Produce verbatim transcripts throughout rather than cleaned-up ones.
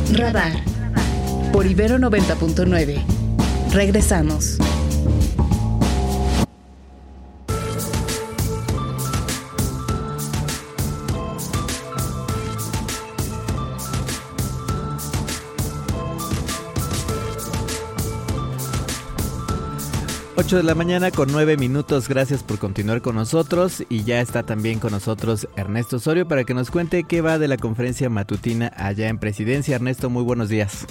Radar por Ibero noventa punto nueve. Regresamos. ocho de la mañana con nueve minutos, gracias por continuar con nosotros y ya está también con nosotros Ernesto Osorio para que nos cuente qué va de la conferencia matutina allá en Presidencia. Ernesto, muy buenos días.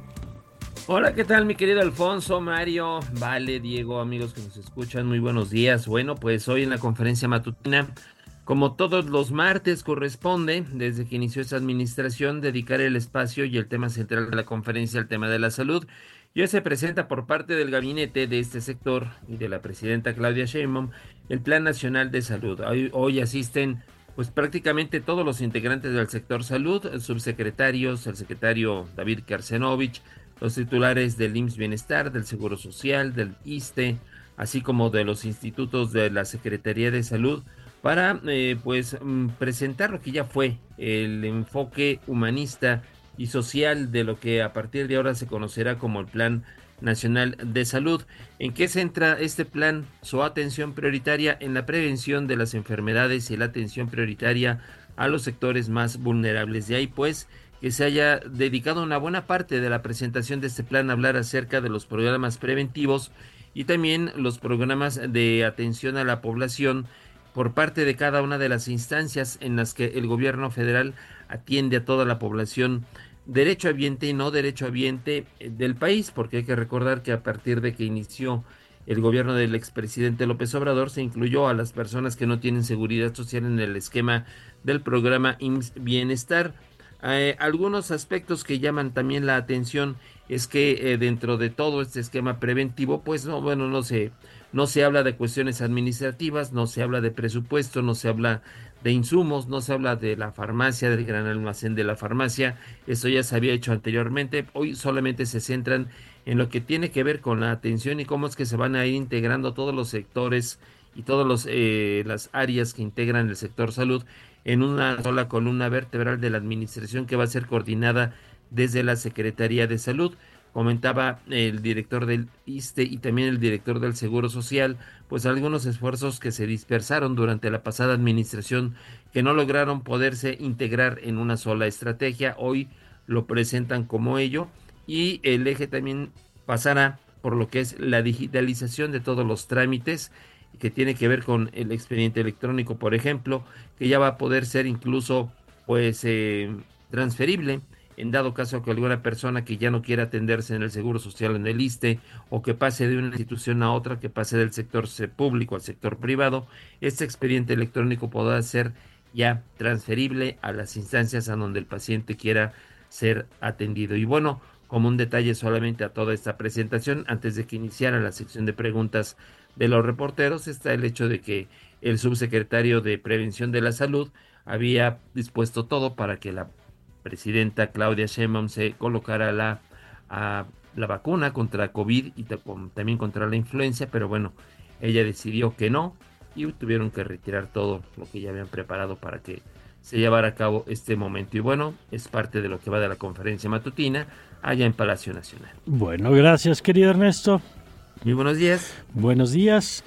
Hola, ¿qué tal mi querido Alfonso, Mario, Vale, Diego, amigos que nos escuchan? Muy buenos días. Bueno, pues hoy en la conferencia matutina, como todos los martes corresponde, desde que inició esta administración, dedicar el espacio y el tema central de la conferencia al tema de la salud. Y hoy se presenta por parte del gabinete de este sector y de la presidenta Claudia Sheinbaum el Plan Nacional de Salud. Hoy, hoy asisten pues prácticamente todos los integrantes del sector salud, subsecretarios, el secretario David Kersenovich, los titulares del I M S S Bienestar, del Seguro Social, del ISSSTE, así como de los institutos de la Secretaría de Salud, para eh, pues presentar lo que ya fue el enfoque humanista y social de lo que a partir de ahora se conocerá como el Plan Nacional de Salud. ¿En qué centra este plan su atención prioritaria? En la prevención de las enfermedades y la atención prioritaria a los sectores más vulnerables. De ahí pues que se haya dedicado una buena parte de la presentación de este plan a hablar acerca de los programas preventivos y también los programas de atención a la población por parte de cada una de las instancias en las que el gobierno federal atiende a toda la población derechohabiente y no derechohabiente del país, porque hay que recordar que a partir de que inició el gobierno del expresidente López Obrador se incluyó a las personas que no tienen seguridad social en el esquema del programa I M S S Bienestar. Eh, algunos aspectos que llaman también la atención es que eh, dentro de todo este esquema preventivo, pues no, bueno, no se, no se habla de cuestiones administrativas, no se habla de presupuesto, no se habla de insumos, no se habla de la farmacia, del gran almacén de la farmacia. Esto ya se había hecho anteriormente. Hoy solamente se centran en lo que tiene que ver con la atención y cómo es que se van a ir integrando todos los sectores y todas los, eh, las áreas que integran el sector salud en una sola columna vertebral de la administración que va a ser coordinada desde la Secretaría de Salud. Comentaba el director del ISSSTE y también el director del Seguro Social, pues algunos esfuerzos que se dispersaron durante la pasada administración que no lograron poderse integrar en una sola estrategia. Hoy lo presentan como ello y el eje también pasará por lo que es la digitalización de todos los trámites que tiene que ver con el expediente electrónico, por ejemplo, que ya va a poder ser incluso pues eh, transferible en dado caso que alguna persona que ya no quiera atenderse en el Seguro Social, en el ISSSTE, o que pase de una institución a otra, que pase del sector público al sector privado, este expediente electrónico podrá ser ya transferible a las instancias a donde el paciente quiera ser atendido. Y bueno, como un detalle solamente a toda esta presentación, antes de que iniciara la sección de preguntas de los reporteros, está el hecho de que el subsecretario de Prevención de la Salud había dispuesto todo para que la presidenta Claudia Sheinbaum se colocara la, a, la vacuna contra COVID y t- también contra la influenza, pero bueno, ella decidió que no y tuvieron que retirar todo lo que ya habían preparado para que se llevara a cabo este momento. Y bueno, es parte de lo que va de la conferencia matutina allá en Palacio Nacional. Bueno, gracias, querido Ernesto. Muy buenos días. Buenos días.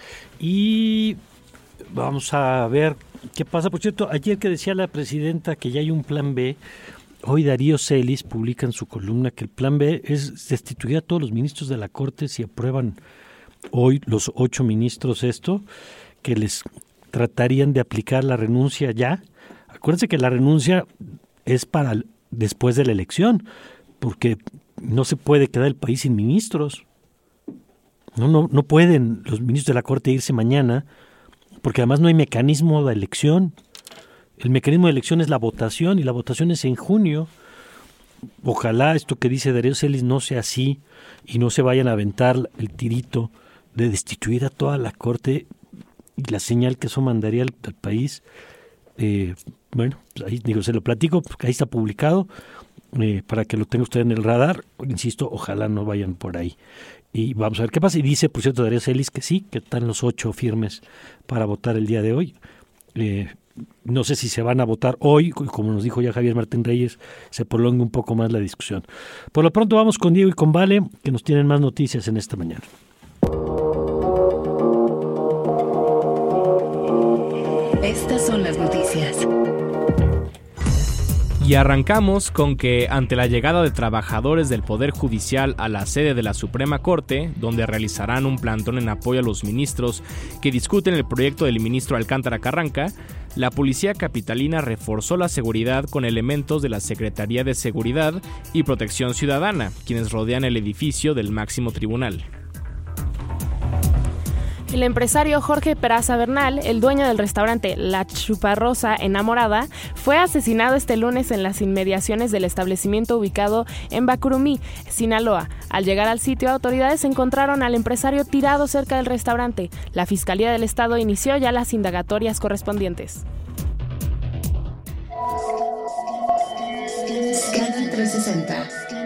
Y vamos a ver qué pasa. Por cierto, ayer que decía la presidenta que ya hay un plan B, hoy Darío Celis publica en su columna que el plan B es destituir a todos los ministros de la Corte si aprueban hoy los ocho ministros esto, que les tratarían de aplicar la renuncia ya. Acuérdense que la renuncia es para después de la elección, porque no se puede quedar el país sin ministros. No, no, no pueden los ministros de la Corte irse mañana, porque además no hay mecanismo de elección. El mecanismo de elección es la votación, y la votación es en junio. Ojalá esto que dice Darío Celis no sea así, y no se vayan a aventar el tirito de destituir a toda la Corte, y la señal que eso mandaría al, al país. Eh, bueno, pues ahí digo, se lo platico, porque ahí está publicado, eh, para que lo tenga usted en el radar. Insisto, ojalá no vayan por ahí. Y vamos a ver qué pasa. Y dice, por cierto, Darío Celis que sí, que están los ocho firmes para votar el día de hoy. Eh, no sé si se van a votar hoy, como nos dijo ya Javier Martín Reyes, se prolongue un poco más la discusión. Por lo pronto vamos con Diego y con Vale, que nos tienen más noticias en esta mañana. Estas son las noticias. Y arrancamos con que ante la llegada de trabajadores del Poder Judicial a la sede de la Suprema Corte, donde realizarán un plantón en apoyo a los ministros que discuten el proyecto del ministro Alcántara Carranca, la policía capitalina reforzó la seguridad con elementos de la Secretaría de Seguridad y Protección Ciudadana, quienes rodean el edificio del máximo tribunal. El empresario Jorge Peraza Bernal, el dueño del restaurante La Chuparrosa Enamorada, fue asesinado este lunes en las inmediaciones del establecimiento ubicado en Bacurumí, Sinaloa. Al llegar al sitio, autoridades encontraron al empresario tirado cerca del restaurante. La Fiscalía del Estado inició ya las indagatorias correspondientes. Scanner trescientos sesenta.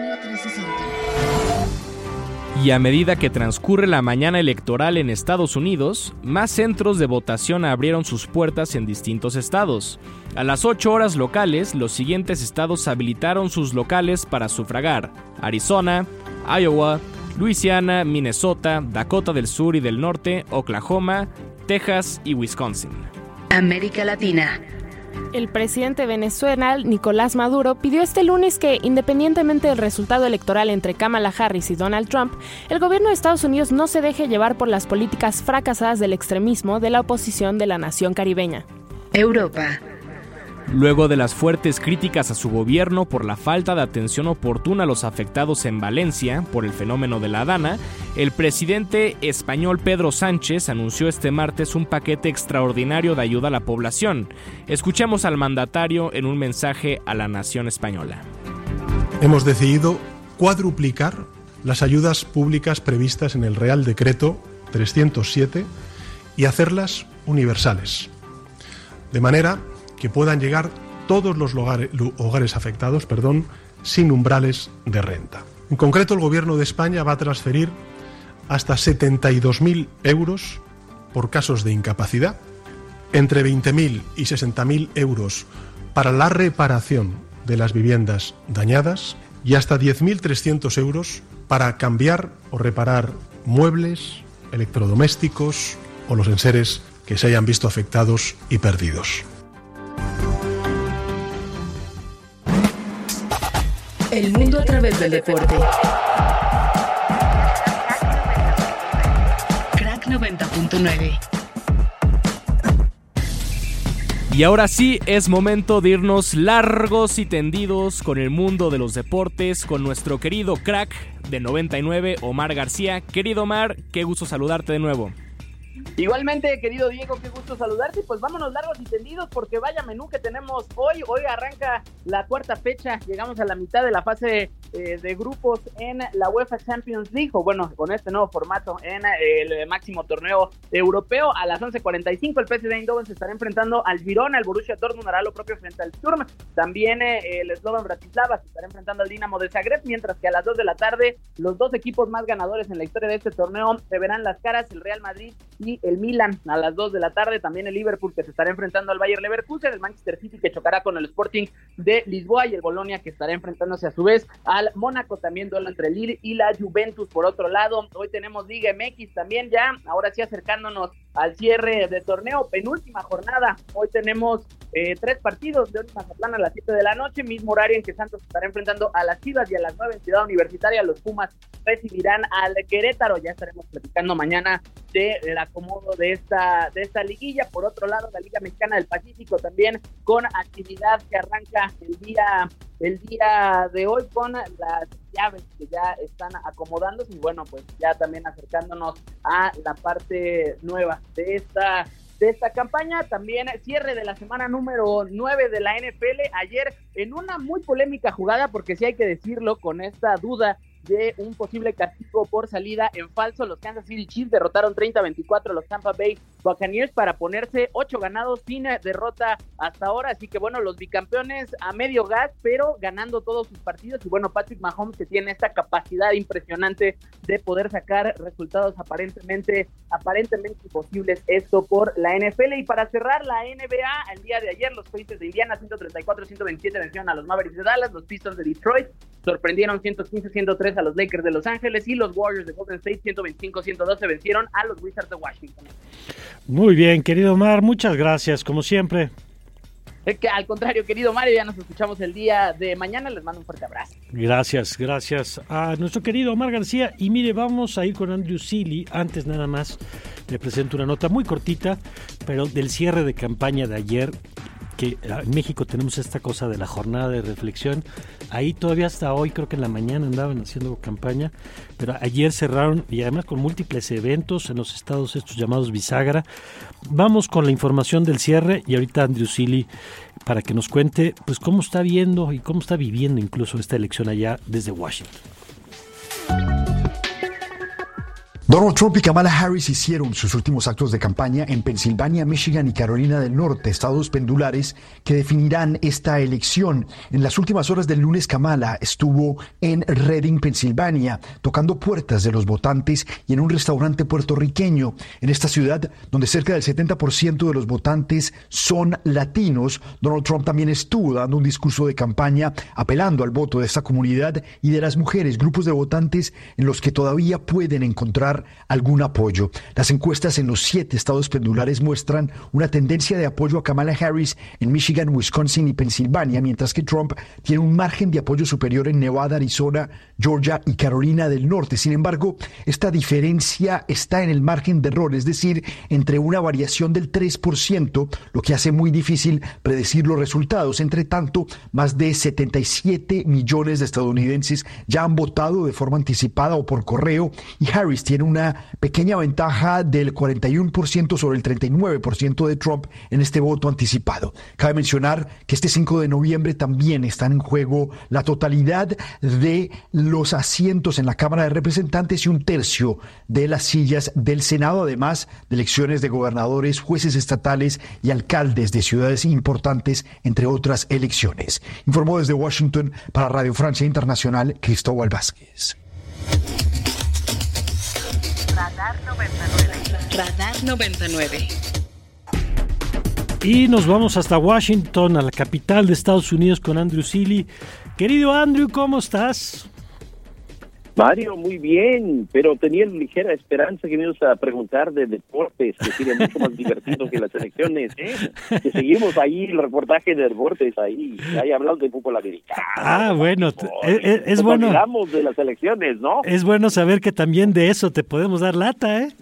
Y a medida que transcurre la mañana electoral en Estados Unidos, más centros de votación abrieron sus puertas en distintos estados. A las ocho horas locales, los siguientes estados habilitaron sus locales para sufragar: Arizona, Iowa, Luisiana, Minnesota, Dakota del Sur y del Norte, Oklahoma, Texas y Wisconsin. América Latina. El presidente venezolano Nicolás Maduro pidió este lunes que, independientemente del resultado electoral entre Kamala Harris y Donald Trump, el gobierno de Estados Unidos no se deje llevar por las políticas fracasadas del extremismo de la oposición de la nación caribeña. Europa. Luego de las fuertes críticas a su gobierno por la falta de atención oportuna a los afectados en Valencia por el fenómeno de la Dana, el presidente español Pedro Sánchez anunció este martes un paquete extraordinario de ayuda a la población. Escuchemos al mandatario en un mensaje a la nación española. Hemos decidido cuadruplicar las ayudas públicas previstas en el Real Decreto trescientos siete y hacerlas universales, de manera que puedan llegar todos los hogares, hogares afectados, perdón, sin umbrales de renta. En concreto, el Gobierno de España va a transferir hasta setenta y dos mil euros por casos de incapacidad, entre veinte mil y sesenta mil euros para la reparación de las viviendas dañadas y hasta diez mil trescientos euros para cambiar o reparar muebles, electrodomésticos o los enseres que se hayan visto afectados y perdidos. El mundo a través del deporte. Crack noventa punto nueve. Y ahora sí, es momento de irnos largos y tendidos con el mundo de los deportes, con nuestro querido crack de noventa y nueve, Omar García. Querido Omar, qué gusto saludarte de nuevo. Igualmente, querido Diego, qué gusto saludarte. Pues vámonos largos y tendidos porque vaya menú que tenemos hoy. Hoy arranca la cuarta fecha, llegamos a la mitad de la fase eh, de grupos en la UEFA Champions League, o bueno, con este nuevo formato en eh, el máximo torneo europeo. A las once cuarenta y cinco el P S V Eindhoven se estará enfrentando al Girona, el Borussia Dortmund hará lo propio frente al Sturm, también eh, el Slovan Bratislava se estará enfrentando al Dinamo de Zagreb, mientras que a las dos de la tarde los dos equipos más ganadores en la historia de este torneo se verán las caras, el Real Madrid y el Milan. A las dos de la tarde también el Liverpool que se estará enfrentando al Bayer Leverkusen, el Manchester City que chocará con el Sporting de Lisboa y el Bolonia que estará enfrentándose a su vez al Mónaco, también duelo entre el Lille y la Juventus. Por otro lado, hoy tenemos Liga M X también ya, ahora sí acercándonos al cierre de torneo, penúltima jornada. Hoy tenemos eh, tres partidos de hoy Mazatlán a las siete de la noche, mismo horario en que Santos estará enfrentando a las Chivas, y a las nueve en Ciudad Universitaria los Pumas recibirán al Querétaro. Ya estaremos platicando mañana del acomodo de esta de esta liguilla. Por otro lado, la Liga Mexicana del Pacífico también con actividad que arranca el día el día de hoy con las llaves que ya están acomodándose y bueno, pues ya también acercándonos a la parte nueva de esta de esta campaña. También cierre de la semana número nueve de la N F L ayer en una muy polémica jugada, porque sí hay que decirlo, con esta duda de un posible castigo por salida en falso. Los Kansas City Chiefs derrotaron treinta a veinticuatro a los Tampa Bay Buccaneers para ponerse ocho ganados sin derrota hasta ahora, así que bueno, los bicampeones a medio gas, pero ganando todos sus partidos, y bueno, Patrick Mahomes, que tiene esta capacidad impresionante de poder sacar resultados aparentemente aparentemente imposibles, esto por la N F L. Y para cerrar la N B A, el día de ayer los Pacers de Indiana ciento treinta y cuatro a ciento veintisiete vencieron a los Mavericks de Dallas, los Pistons de Detroit sorprendieron ciento quince a ciento tres a los Lakers de Los Ángeles, y los Warriors de Golden State ciento veinticinco a ciento doce vencieron a los Wizards de Washington. Muy bien, querido Omar, muchas gracias, como siempre. Es que al contrario, querido Mario, ya nos escuchamos el día de mañana, les mando un fuerte abrazo. Gracias, gracias a nuestro querido Omar García. Y mire, vamos a ir con Andrew Seeley. Antes nada más le presento una nota muy cortita, pero del cierre de campaña de ayer, que en México tenemos esta cosa de la jornada de reflexión. Ahí todavía hasta hoy, creo que en la mañana andaban haciendo campaña, pero ayer cerraron, y además con múltiples eventos en los estados estos llamados bisagra. Vamos con la información del cierre, y ahorita Andrew Seeley para que nos cuente pues cómo está viendo y cómo está viviendo incluso esta elección allá desde Washington. Donald Trump y Kamala Harris hicieron sus últimos actos de campaña en Pensilvania, Michigan y Carolina del Norte, estados pendulares que definirán esta elección. En las últimas horas del lunes, Kamala estuvo en Reading, Pensilvania, tocando puertas de los votantes y en un restaurante puertorriqueño. En esta ciudad, donde cerca del setenta por ciento de los votantes son latinos, Donald Trump también estuvo dando un discurso de campaña apelando al voto de esta comunidad y de las mujeres, grupos de votantes en los que todavía pueden encontrar algún apoyo. Las encuestas en los siete estados pendulares muestran una tendencia de apoyo a Kamala Harris en Michigan, Wisconsin y Pensilvania, mientras que Trump tiene un margen de apoyo superior en Nevada, Arizona, Georgia y Carolina del Norte. Sin embargo, esta diferencia está en el margen de error, es decir, entre una variación del tres por ciento, lo que hace muy difícil predecir los resultados. Entre tanto, más de setenta y siete millones de estadounidenses ya han votado de forma anticipada o por correo, y Harris tiene una pequeña ventaja del cuarenta y uno por ciento sobre el treinta y nueve por ciento de Trump en este voto anticipado. Cabe mencionar que este cinco de noviembre también están en juego la totalidad de los asientos en la Cámara de Representantes y un tercio de las sillas del Senado, además de elecciones de gobernadores, jueces estatales y alcaldes de ciudades importantes, entre otras elecciones. Informó desde Washington para Radio Francia Internacional, Cristóbal Vázquez. Radar noventa y nueve. Radar noventa y nueve. Y nos vamos hasta Washington, a la capital de Estados Unidos, con Andrew Seeley. Querido Andrew, ¿cómo estás? Mario, muy bien, pero tenía ligera esperanza que me ibas a preguntar de deportes, que sería mucho más divertido que las elecciones, ¿eh? Que seguimos ahí el reportaje de deportes ahí, ahí hablando de fútbol americano. Ah, bueno, es, es, es bueno. Hablamos de las elecciones, ¿no? Es bueno saber que también de eso te podemos dar lata, ¿eh?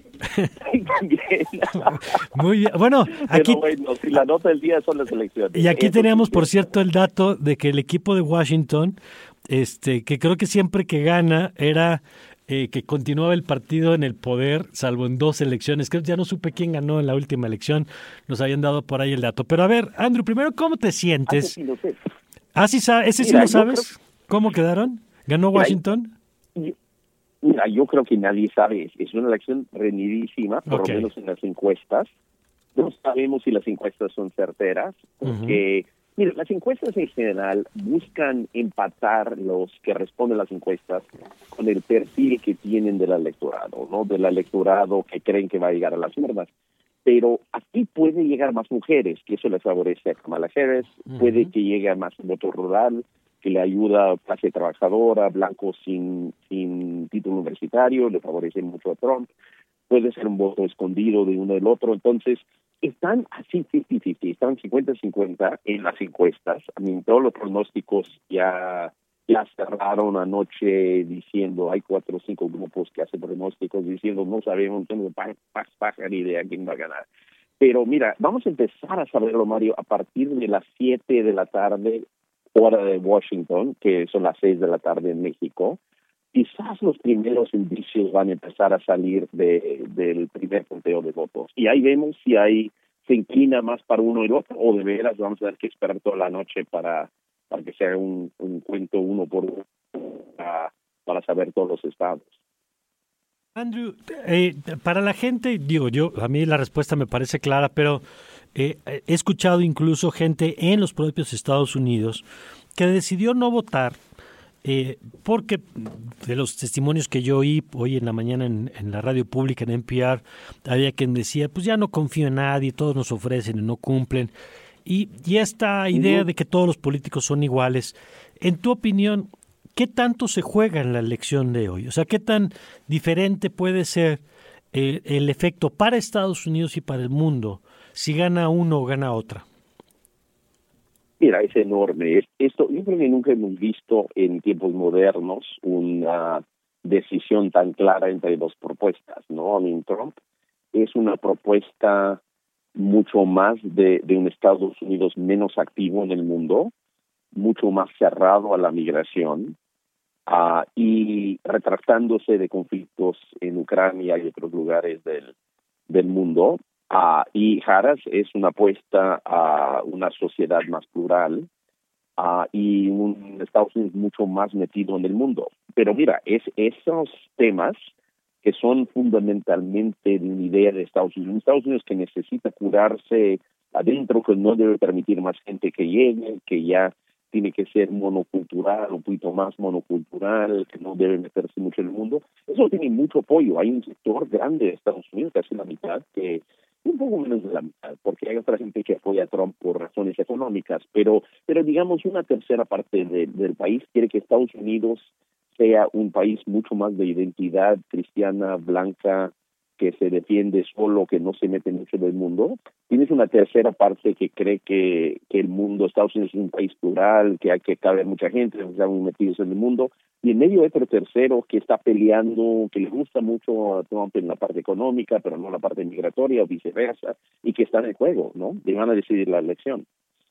También. Muy bien. Bueno, aquí. Pero bueno, si la nota del día son las elecciones. Y aquí Eso teníamos, sí, por cierto, el dato de que el equipo de Washington, este, que creo que siempre que gana era eh, que continuaba el partido en el poder, salvo en dos elecciones. Creo que ya no supe quién ganó en la última elección. Nos habían dado por ahí el dato. Pero a ver, Andrew, primero, ¿cómo te sientes? Ah, sí lo sé. Ah, sí, ese sí Mira, lo sabes. Creo... ¿Cómo quedaron? ¿Ganó Washington? Mira, Mira, yo creo que nadie sabe, es una elección reñidísima, por okay. lo menos en las encuestas. No sabemos si las encuestas son certeras, porque, uh-huh. mira, las encuestas en general buscan empatar los que responden a las encuestas con el perfil que tienen del electorado, ¿no? Del electorado que creen que va a llegar a las urnas. Pero aquí puede llegar más mujeres, que eso les favorece a Kamala Harris, uh-huh. puede que llegue a más voto rural, que le ayuda a clase trabajadora, blancos sin, sin título universitario, le favorece mucho a Trump, puede ser un voto escondido de uno del otro. Entonces, están así cincuenta cincuenta, están cincuenta cincuenta en las encuestas. A mí, todos los pronósticos ya, ya cerraron anoche diciendo, hay cuatro o cinco grupos que hacen pronósticos diciendo, no sabemos, no tenemos paja ni idea quién va a ganar. Pero mira, vamos a empezar a saberlo, Mario, a partir de las siete de la tarde, hora de Washington, que son las seis de la tarde en México. Quizás los primeros indicios van a empezar a salir de, del primer conteo de votos. Y ahí vemos si hay, se inclina más para uno y el otro, o de veras vamos a tener que esperar toda la noche para, para que sea un, un cuento uno por uno, para, para saber todos los estados. Andrew, eh, para la gente, digo yo, a mí la respuesta me parece clara, pero eh, he escuchado incluso gente en los propios Estados Unidos que decidió no votar eh, porque de los testimonios que yo oí hoy en la mañana en, en la radio pública, en N P R, había quien decía, pues ya no confío en nadie, todos nos ofrecen y no cumplen. Y, y esta idea uh-huh. de que todos los políticos son iguales, en tu opinión, ¿qué tanto se juega en la elección de hoy? O sea, ¿qué tan diferente puede ser eh, el efecto para Estados Unidos y para el mundo si gana uno o gana otra? Mira, es enorme. Esto, yo creo que nunca hemos visto en tiempos modernos una decisión tan clara entre dos propuestas, ¿no? I mean, Trump es una propuesta mucho más de, de un Estados Unidos menos activo en el mundo, mucho más cerrado a la migración, uh, y retractándose de conflictos en Ucrania y otros lugares del, del mundo. Uh, y Harris es una apuesta a una sociedad más plural uh, y un Estados Unidos mucho más metido en el mundo. Pero mira, es esos temas que son fundamentalmente de una idea de Estados Unidos. Un Estados Unidos que necesita curarse adentro, que no debe permitir más gente que llegue, que ya tiene que ser monocultural, un poquito más monocultural, que no debe meterse mucho en el mundo. Eso tiene mucho apoyo. Hay un sector grande de Estados Unidos, casi la mitad, que un poco menos de la mitad, porque hay otra gente que apoya a Trump por razones económicas, pero pero digamos una tercera parte de, del país quiere que Estados Unidos sea un país mucho más de identidad cristiana, blanca, que se defiende solo, que no se mete mucho del mundo. Tienes una tercera parte que cree que, que el mundo, Estados Unidos es un país plural, que hay que caber mucha gente, que están muy metidos en el mundo. Y en medio hay otro tercero que está peleando, que le gusta mucho a Trump en la parte económica, pero no la parte migratoria o viceversa, y que está en el juego, ¿no? Y van a decidir la elección.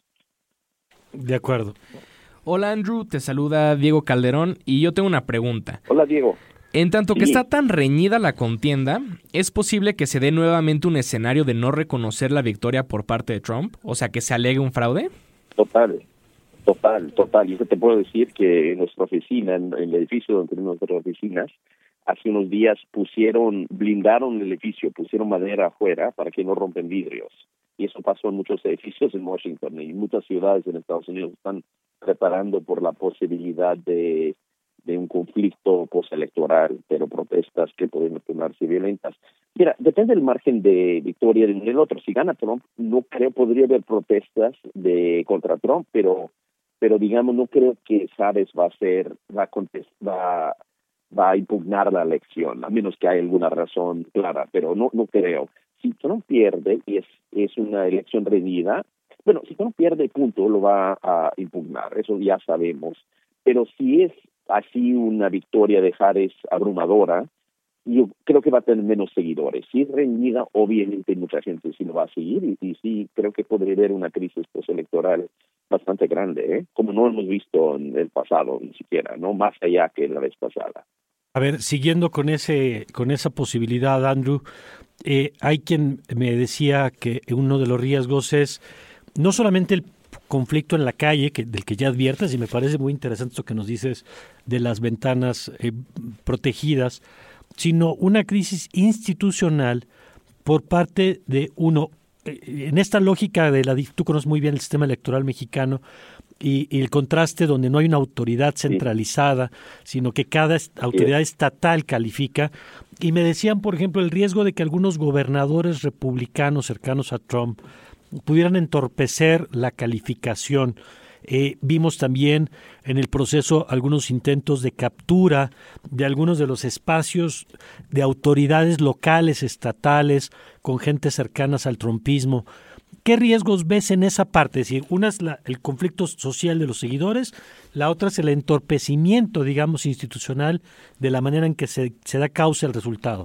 De acuerdo. Hola Andrew, te saluda Diego Calderón y yo tengo una pregunta. Hola Diego. En tanto que sí. está tan reñida la contienda, ¿es posible que se dé nuevamente un escenario de no reconocer la victoria por parte de Trump? O sea, que se alegue un fraude. Total, total, total. Y yo te puedo decir que en nuestra oficina, en, en el edificio donde tenemos nuestras oficinas, hace unos días pusieron, blindaron el edificio, pusieron madera afuera para que no rompen vidrios. Y eso pasó en muchos edificios en Washington y muchas ciudades en Estados Unidos están preparando por la posibilidad de de un conflicto postelectoral, pero protestas que pueden tornarse violentas. Mira, depende del margen de victoria de uno y del otro. Si gana Trump, no creo, podría haber protestas de contra Trump, pero pero digamos, no creo que Chávez va a ser, va a contestar, va, va a impugnar la elección, a menos que haya alguna razón clara, pero no no creo. Si Trump pierde y es, es una elección reñida, bueno, si Trump pierde, punto, lo va a impugnar, eso ya sabemos. Pero si es así una victoria de Harris abrumadora, yo creo que va a tener menos seguidores. Si es reñida, obviamente mucha gente sí lo va a seguir y, y sí creo que podría haber una crisis postelectoral bastante grande, ¿eh? Como no hemos visto en el pasado ni siquiera, no más allá que la vez pasada. A ver, siguiendo con ese con esa posibilidad, Andrew, eh, hay quien me decía que uno de los riesgos es no solamente el conflicto en la calle, que, del que ya adviertes, y me parece muy interesante esto que nos dices de las ventanas eh, protegidas, sino una crisis institucional por parte de uno, eh, en esta lógica de la, tú conoces muy bien el sistema electoral mexicano, y, y el contraste donde no hay una autoridad centralizada, sí. sino que cada est- autoridad sí. estatal califica, y me decían, por ejemplo, el riesgo de que algunos gobernadores republicanos cercanos a Trump pudieran entorpecer la calificación. Eh, vimos también en el proceso algunos intentos de captura de algunos de los espacios de autoridades locales, estatales, con gente cercanas al trumpismo. ¿Qué riesgos ves en esa parte? Es decir, una es la, el conflicto social de los seguidores, la otra es el entorpecimiento, digamos, institucional de la manera en que se, se da causa al resultado.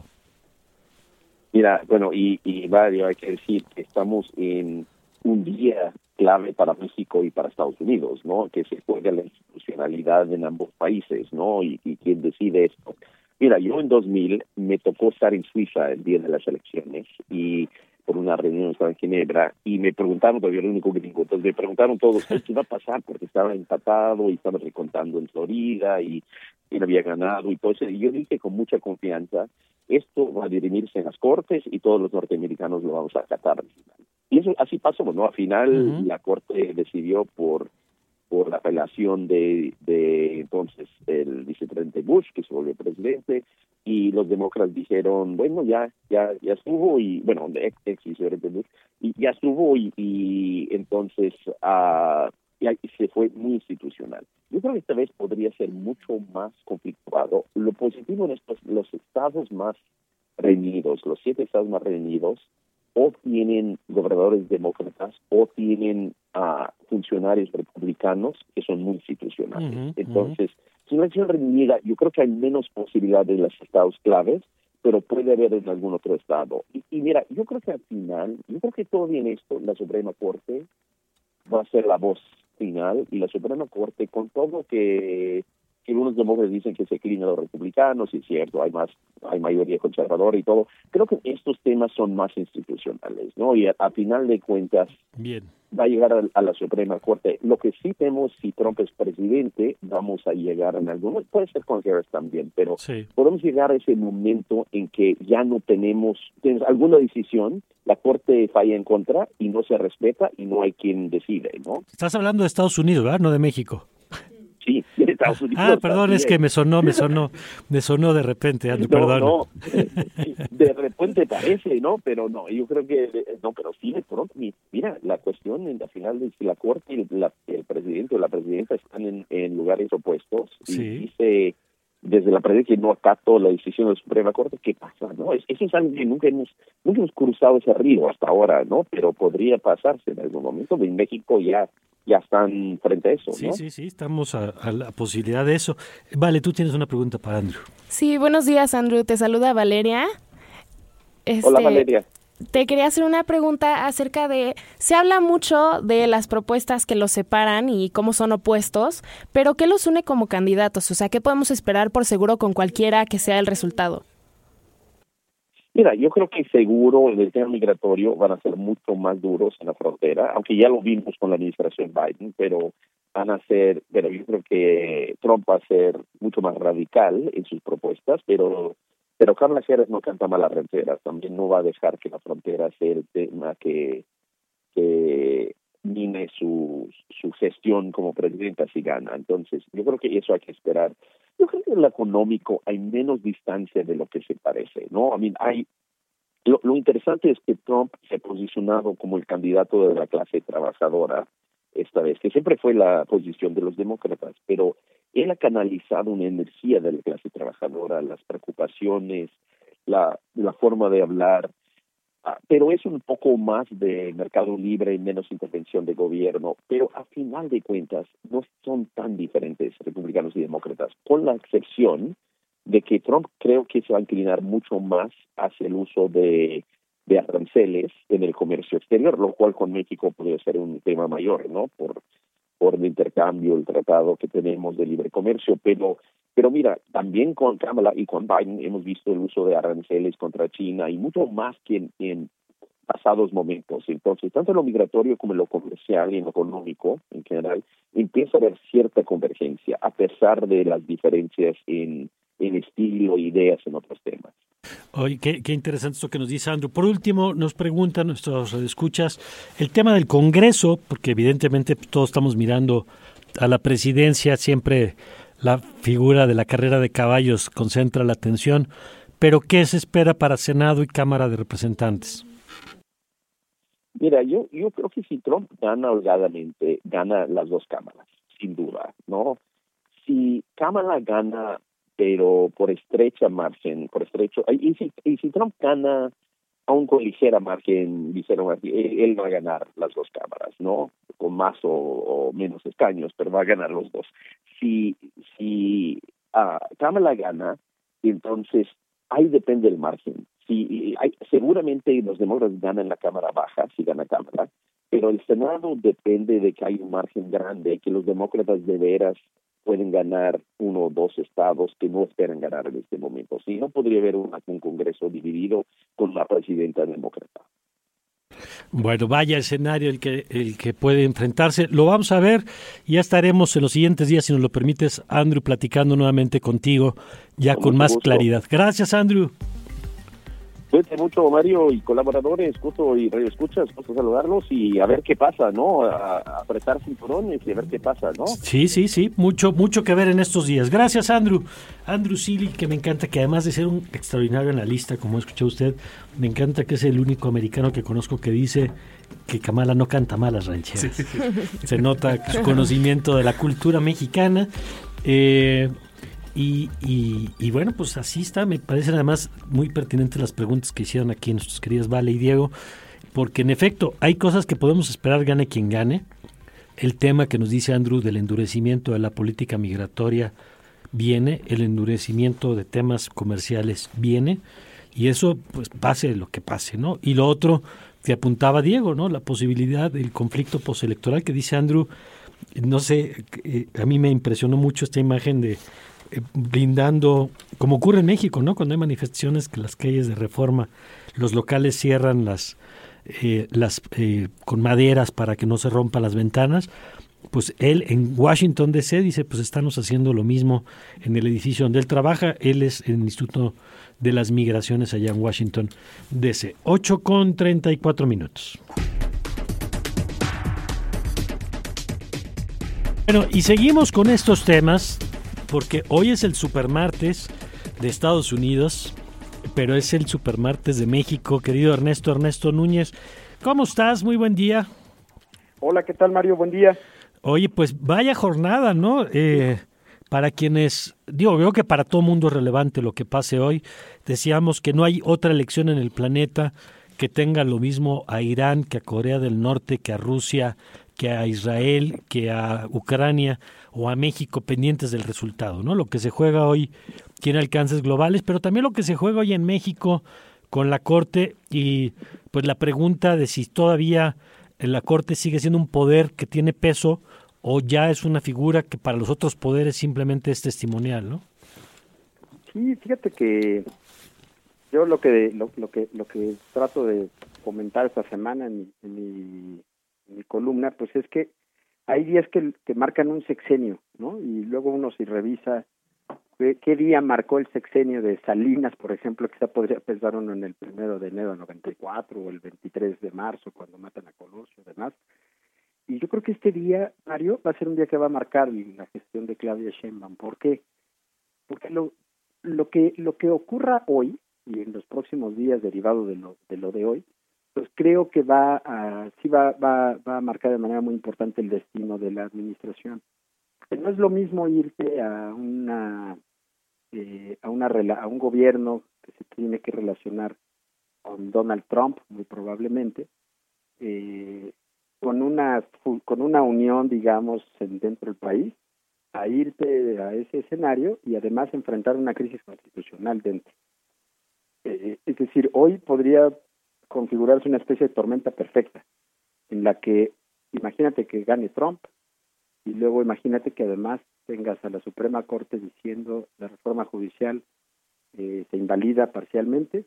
Mira, bueno, y, y Mario, hay que decir que estamos en un día clave para México y para Estados Unidos, ¿no? Que se juega la institucionalidad en ambos países, ¿no? Y, y quién decide esto. Mira, yo en dos mil me tocó estar en Suiza el día de las elecciones y por una reunión estaba en Ginebra y me preguntaron, todavía el único gringo, entonces me preguntaron todos, ¿qué va a pasar? Porque estaba empatado y estaba recontando en Florida y quién había ganado y todo eso. Y yo dije con mucha confianza, esto va a dirimirse en las cortes y todos los norteamericanos lo vamos a acatar al final. Y eso así pasó, ¿no? Al final uh-huh. la corte decidió por por la apelación de, de entonces el vicepresidente Bush, que se volvió presidente, y los demócratas dijeron, bueno, ya ya ya estuvo, y bueno, ex, ex vicepresidente Bush, y ya estuvo, y, y entonces uh, ya se fue muy institucional. Yo creo que esta vez podría ser mucho más conflictuado. Lo positivo en estos, los estados más reñidos, los siete estados más reñidos, o tienen gobernadores demócratas o tienen uh, funcionarios republicanos que son muy institucionales. Uh-huh, Entonces, uh-huh. si una elección reñida, yo creo que hay menos posibilidad en los estados claves, pero puede haber en algún otro estado. Y, y mira, yo creo que al final, yo creo que todavía en esto, la Suprema Corte va a ser la voz final, y la Suprema Corte, con todo que... que algunos demócratas dicen que se inclinan a los republicanos, y es cierto, hay más, hay mayoría conservadora y todo. Creo que estos temas son más institucionales, ¿no? Y a, a final de cuentas, Bien. va a llegar a, a la Suprema Corte. Lo que sí temos, si Trump es presidente, vamos a llegar en algún, puede ser con Harris también, pero sí. podemos llegar a ese momento en que ya no tenemos, tenemos alguna decisión, la Corte falla en contra y no se respeta y no hay quien decide, ¿no? Estás hablando de Estados Unidos, ¿verdad? No de México. Sí, en Estados Unidos. Ah, perdón, también. Es que me sonó, me sonó, me sonó de repente, Andrew, no, perdón. No, de repente parece, ¿no? Pero no, yo creo que, no, pero sí de pronto, mira, la cuestión, en la final, de si la Corte y la, el presidente o la presidenta están en, en lugares opuestos, sí. y dice desde la presidencia que no acato la decisión de la Suprema Corte, ¿qué pasa, no? Eso es algo que nunca hemos, nunca hemos cruzado ese río hasta ahora, ¿no? Pero podría pasarse en algún momento. En México ya ya están frente a eso, sí, ¿no? Sí, sí, estamos a, a la posibilidad de eso. Vale, tú tienes una pregunta para Andrew. Sí, buenos días, Andrew. Te saluda Valeria. Este, Hola, Valeria. Te quería hacer una pregunta acerca de... Se habla mucho de las propuestas que los separan y cómo son opuestos, pero ¿qué los une como candidatos? O sea, ¿qué podemos esperar por seguro con cualquiera que sea el resultado? Mira, yo creo que seguro en el tema migratorio van a ser mucho más duros en la frontera, aunque ya lo vimos con la administración Biden, pero van a ser, pero yo creo que Trump va a ser mucho más radical en sus propuestas, pero pero Kamala Harris no canta malas rancheras, también no va a dejar que la frontera sea el tema que, que mine su, su gestión como presidenta si gana. Entonces, yo creo que eso hay que esperar. Yo creo que en lo económico hay menos distancia de lo que se parece, ¿no? I mean, hay lo, lo interesante es que Trump se ha posicionado como el candidato de la clase trabajadora esta vez, que siempre fue la posición de los demócratas, pero él ha canalizado una energía de la clase trabajadora, las preocupaciones, la, la forma de hablar, uh, pero es un poco más de mercado libre y menos intervención de gobierno, pero a final de cuentas no son tan diferentes republicanos y demócratas, con la excepción de que Trump creo que se va a inclinar mucho más hacia el uso de de aranceles en el comercio exterior, lo cual con México podría ser un tema mayor, ¿no? Por por el intercambio, el tratado que tenemos de libre comercio, pero pero mira, también con Kamala y con Biden hemos visto el uso de aranceles contra China y mucho más que en, en pasados momentos. Entonces, tanto en lo migratorio como en lo comercial y en lo económico en general, empieza a haber cierta convergencia, a pesar de las diferencias en, en estilo, ideas en otros temas. Oye, qué, qué interesante esto que nos dice Andrew. Por último, nos preguntan nuestros escuchas el tema del Congreso, porque evidentemente todos estamos mirando a la presidencia, siempre la figura de la carrera de caballos concentra la atención, pero ¿qué se espera para Senado y Cámara de Representantes? Mira, yo yo creo que si Trump gana holgadamente, gana las dos cámaras, sin duda, ¿no? Si Kamala gana pero por estrecha margen, por estrecho, y si, y si Trump gana aún con ligera margen, ligera margen, él, él va a ganar las dos cámaras, ¿no? Con más o, o menos escaños, pero va a ganar los dos. Si si uh, Kamala gana, entonces ahí depende el margen. Si hay, seguramente los demócratas ganan la cámara baja, si gana Kamala, pero el Senado depende de que hay un margen grande, que los demócratas de veras pueden ganar uno o dos estados que no esperan ganar en este momento. Si no, podría haber una, un Congreso dividido con la presidenta demócrata. Bueno, vaya escenario el que el que puede enfrentarse. Lo vamos a ver. Ya estaremos en los siguientes días, si nos lo permites, Andrew, platicando nuevamente contigo, ya con, con más gusto. Claridad. Gracias, Andrew. Cuídate mucho, Mario, y colaboradores, gusto y radio escuchas, gusto saludarlos y a ver qué pasa, ¿no? A, a apretar cinturones y a ver qué pasa, ¿no? Sí, sí, sí, mucho, mucho que ver en estos días. Gracias, Andrew. Andrew Seeley, que me encanta, que además de ser un extraordinario analista, como escuchó usted, me encanta que es el único americano que conozco que dice que Kamala no canta mal las rancheras. Sí, sí. Se nota su conocimiento de la cultura mexicana. Eh... Y, y, y bueno, pues así está. Me parecen además muy pertinentes las preguntas que hicieron aquí nuestros queridos Vale y Diego, porque en efecto hay cosas que podemos esperar gane quien gane. El tema que nos dice Andrew del endurecimiento de la política migratoria viene, el endurecimiento de temas comerciales viene, y eso pues pase lo que pase, ¿no? Y lo otro que apuntaba Diego, ¿no? La posibilidad del conflicto postelectoral que dice Andrew, no sé, eh, a mí me impresionó mucho esta imagen de Eh, blindando, como ocurre en México, ¿no? Cuando hay manifestaciones que las calles de Reforma, los locales cierran las, eh, las eh, con maderas para que no se rompan las ventanas. Pues él en Washington D C dice, pues estamos haciendo lo mismo en el edificio donde él trabaja. Él es el Instituto de las Migraciones allá en Washington D C. ocho con treinta y cuatro minutos. Bueno, y seguimos con estos temas, porque hoy es el supermartes de Estados Unidos, pero es el supermartes de México. Querido Ernesto, Ernesto Núñez, ¿cómo estás? Muy buen día. Hola, ¿qué tal, Mario? Buen día. Oye, pues vaya jornada, ¿no? Eh, para quienes, digo, veo que para todo mundo es relevante lo que pase hoy. Decíamos que no hay otra elección en el planeta que tenga lo mismo a Irán, que a Corea del Norte, que a Rusia, que a Israel, que a Ucrania o a México pendientes del resultado, ¿no? Lo que se juega hoy tiene alcances globales, pero también lo que se juega hoy en México con la Corte y pues la pregunta de si todavía la Corte sigue siendo un poder que tiene peso o ya es una figura que para los otros poderes simplemente es testimonial, ¿no? Sí, fíjate que yo lo que lo, lo que lo que trato de comentar esta semana en mi, en mi mi columna, pues es que hay días que, que marcan un sexenio, ¿no? Y luego uno se revisa qué, qué día marcó el sexenio de Salinas, por ejemplo, quizá podría pensar uno en el primero de enero de noventa y cuatro o el veintitrés de marzo cuando matan a Colosio y demás. Y yo creo que este día, Mario, va a ser un día que va a marcar la gestión de Claudia Sheinbaum. ¿Por qué? Porque lo, lo que lo que ocurra hoy y en los próximos días derivado de lo de lo de hoy, pues creo que va a sí va va va a marcar de manera muy importante el destino de la administración. No es lo mismo irte a una eh, a una a un gobierno que se tiene que relacionar con Donald Trump, muy probablemente, eh, con una con una unión, digamos, dentro del país, a irte a ese escenario y además enfrentar una crisis constitucional dentro. Eh, es decir, hoy podría configurarse una especie de tormenta perfecta, en la que imagínate que gane Trump y luego imagínate que además tengas a la Suprema Corte diciendo la reforma judicial eh, se invalida parcialmente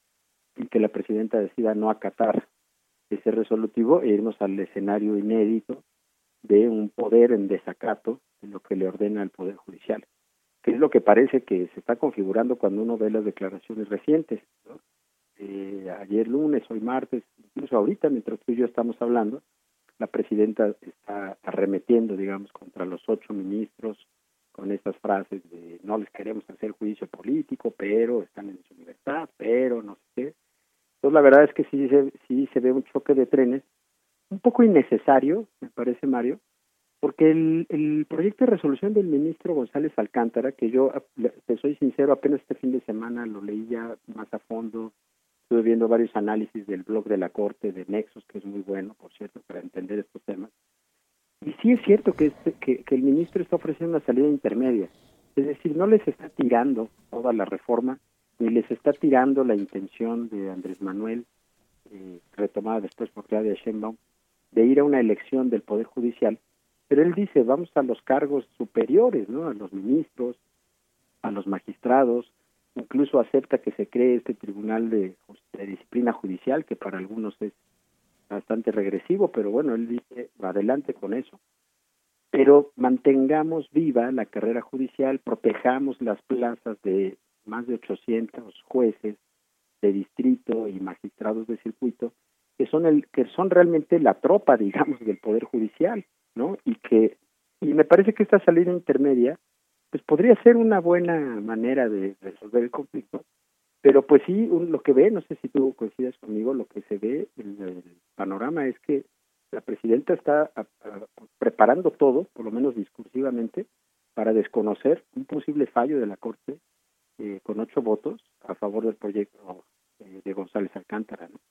y que la presidenta decida no acatar ese resolutivo e irnos al escenario inédito de un poder en desacato de lo que le ordena al Poder Judicial, que es lo que parece que se está configurando cuando uno ve las declaraciones recientes, ¿no? Eh, ayer lunes, hoy martes, incluso ahorita mientras tú y yo estamos hablando, la presidenta está arremetiendo, digamos, contra los ocho ministros con estas frases de no les queremos hacer juicio político, pero están en su libertad, pero no sé qué. Entonces la verdad es que sí se, sí se ve un choque de trenes, un poco innecesario, me parece, Mario, porque el, el proyecto de resolución del ministro González Alcántara, que yo, te soy sincero, apenas este fin de semana lo leí ya más a fondo. Estuve viendo varios análisis del blog de la Corte, de Nexos, que es muy bueno, por cierto, para entender estos temas. Y sí es cierto que, este, que, que el ministro está ofreciendo una salida intermedia. Es decir, no les está tirando toda la reforma, ni les está tirando la intención de Andrés Manuel, eh, retomada después por Claudia Sheinbaum, de ir a una elección del Poder Judicial. Pero él dice, vamos a los cargos superiores, ¿no? A los ministros, a los magistrados. Incluso acepta que se cree este tribunal de, de disciplina judicial, que para algunos es bastante regresivo, pero bueno, él dice, adelante con eso. Pero mantengamos viva la carrera judicial, protejamos las plazas de más de ochocientos jueces de distrito y magistrados de circuito, que son el que son realmente la tropa, digamos, del Poder Judicial, ¿no? Y que y me parece que esta salida intermedia pues podría ser una buena manera de resolver el conflicto, pero pues sí, un, lo que ve, no sé si tú coincides conmigo, lo que se ve en el panorama es que la presidenta está a, a, preparando todo, por lo menos discursivamente, para desconocer un posible fallo de la Corte eh, con ocho votos a favor del proyecto eh, de González Alcántara, ¿no?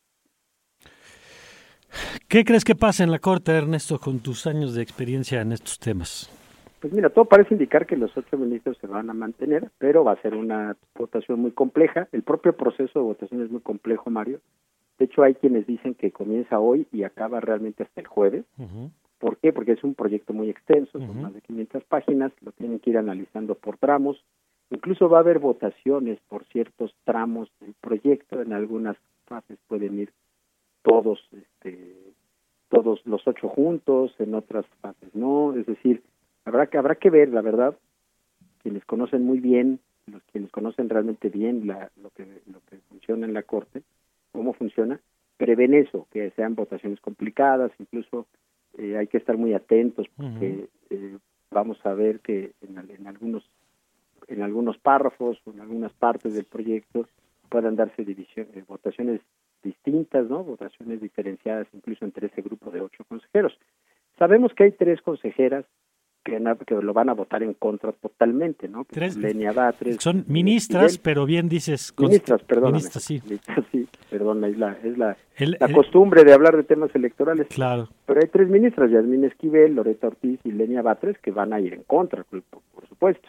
¿Qué crees que pasa en la Corte, Ernesto, con tus años de experiencia en estos temas? Pues mira, todo parece indicar que los ocho ministros se van a mantener, pero va a ser una votación muy compleja. El propio proceso de votación es muy complejo, Mario. De hecho, hay quienes dicen que comienza hoy y acaba realmente hasta el jueves. Uh-huh. ¿Por qué? Porque es un proyecto muy extenso, son uh-huh. más de quinientas páginas, lo tienen que ir analizando por tramos. Incluso va a haber votaciones por ciertos tramos del proyecto. En algunas fases pueden ir todos, este, todos los ocho juntos, en otras fases no. Es decir, habrá que habrá que ver, la verdad, quienes conocen muy bien, los quienes conocen realmente bien la, lo que lo que funciona en la Corte, cómo funciona, prevén eso, que sean votaciones complicadas, incluso eh, hay que estar muy atentos porque uh-huh. eh, vamos a ver que en, en algunos en algunos párrafos o en algunas partes del proyecto puedan darse división, eh, votaciones distintas, ¿no? Votaciones diferenciadas incluso entre ese grupo de ocho consejeros. Sabemos que hay tres consejeras que, que lo van a votar en contra totalmente, ¿no? Tres, Lenia Batres, son ministras, Miguel, pero bien dices... Ministras, perdón. Ministras, sí. sí, perdón, es la, es la, el, la el, costumbre de hablar de temas electorales. Claro. Pero hay tres ministras, Yasmín Esquivel, Loreta Ortiz y Lenia Batres, que van a ir en contra, por, por supuesto.